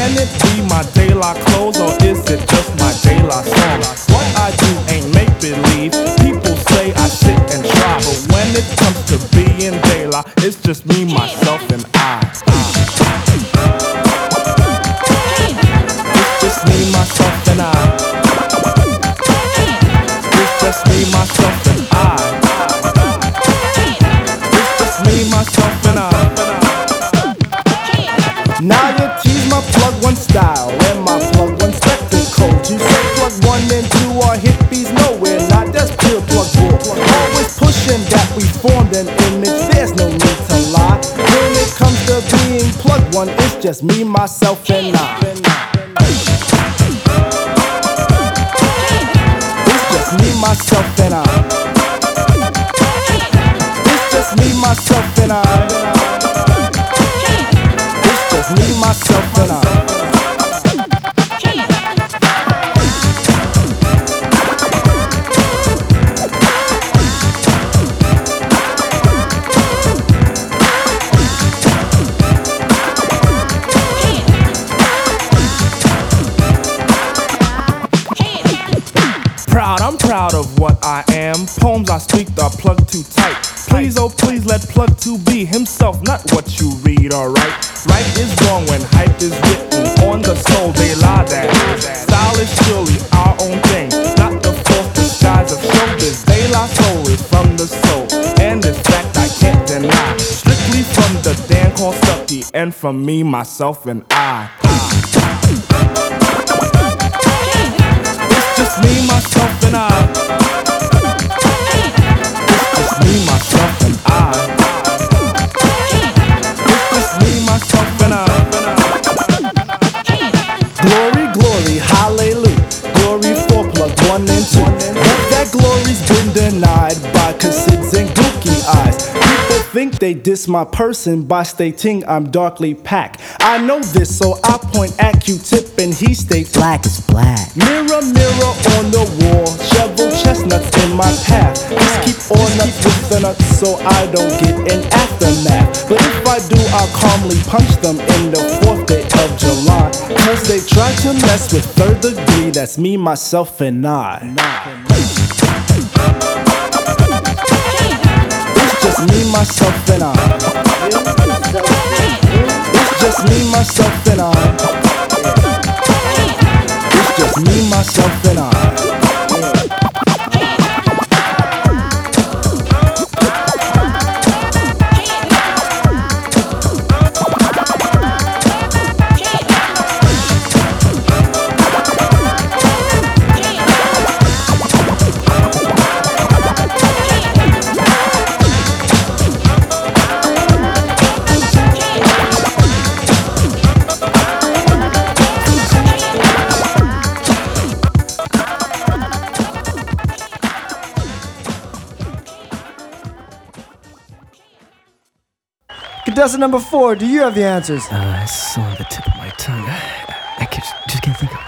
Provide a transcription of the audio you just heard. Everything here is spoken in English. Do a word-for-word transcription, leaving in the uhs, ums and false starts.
Can it be my de la clothes or is it just my de la song? What I do ain't make believe. People say I sit and try, but when it comes to being de la, it's just me, myself, and I. It's just me, myself, and I. It's just me, myself, and I. It's just me, myself, and I. Now you tease my plug one style and my plug one spectacle. You say plug one and two are hippies, no we're not, that's pure plug bull. Always pushing that we formed an image, there's no need to lie. When it comes to being plug one, it's just me, myself, and I. It's just me, myself, and I. It's just me, myself, and I. Me, myself, and I. Proud, I'm proud of what I am. Poems I speak are plugged too tight. Please, oh please, let plug two be himself, not what you read, alright? Right is wrong when hype is written on the soul, they lie that. Style is surely our own thing, not the false disguise of showbiz. They lie soul is from the soul, and in fact I can't deny. Strictly from the Dan called Stucky, and from me, myself, and I. It's just me, myself, and I. It's just me, myself, and I. Myself and I. Glory, glory, hallelujah. Glory for plug one and two. But that glory's been denied by cassids and gooky eyes. People think they diss my person by stating I'm darkly packed. I know this, so I point at Q-Tip and he states black is black. Mirror, mirror on the wall, shovel chestnuts in my path. Just keep on up with the nuts so I don't get an aftermath. But if I do, I'll calmly punch them in the fourth day of July. Cause they try to mess with third degree, that's me, myself, and I. It's just me, myself, and I. It's just me, myself, and I. It's just me, myself, and I. Contestant number four, do you have the answers? Uh, it's on the tip of my tongue. I, I can't, just can't think of it.